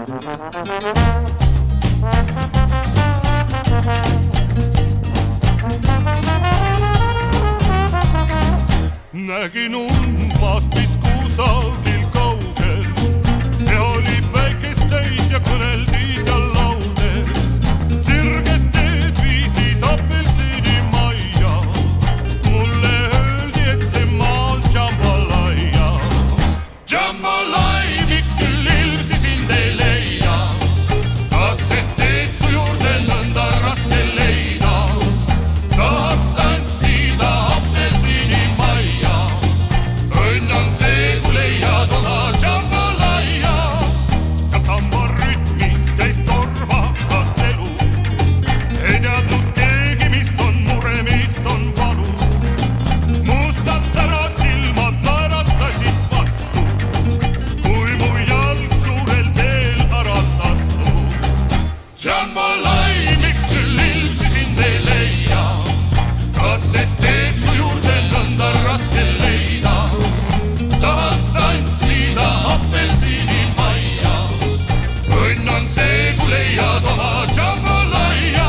Nägin umbast, mis kusagil kaugel, see oli päikest täis ja kõneldi seal laudes. Sirged teed viisid apelsini-majja, mulle öeldi, et see maa on jambalaya. Jambalaya, miks küll ilmsi sind ei leia, kas et teed su juurde nõnda raske leida, tahaks tantsida apelsini-majja. Õnn on see, kui leiad oma jambalaya. Seal samba rütmis käis tormakas elu, ei teadnud keegi, mis on mure, mis on valu. Mustad särasilmad naeratasid vastu, kui mu jalg suurel teel aralt astus. Jambalaya, miks küll ilmsi sind ei leia, kas et teed su juurde nõnda raske leida, tahaks tantsida apelsini-majja. Õnn on see, kui leiad oma jambalaya.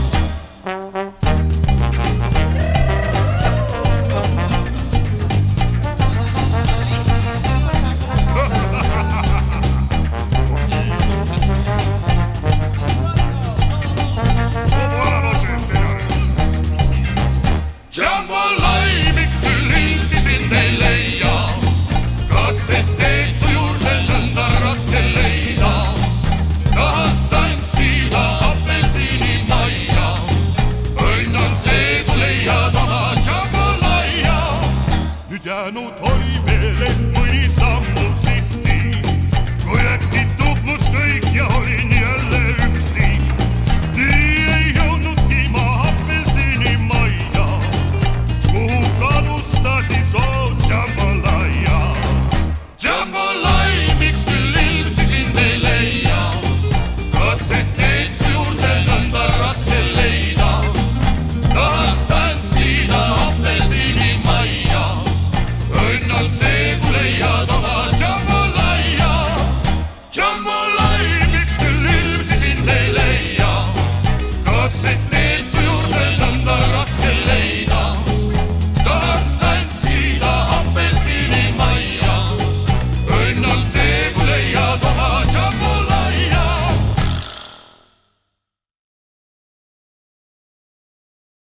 Jambalaya, miks küll ilmsi sind ei leia, kas et teed su juurde nõnda raske leida, tahaks tantsida apelsini-majja. Õnn on see, kui leiad oma jambalaya. Nüüd jäänud oli veel, et mõni sammu sitti, kui äkki tuhnus kõik ja olin jälle üksi. Nii ei jõudnudki ma apelsini-majja, kuhu kalustasis on jambalaya. Jambalaya, miks küll ilmsi sind ei leia, kas et teed su juurde nõnda raske leida, tahaks tantsida apelsini-majja. Õnn on see,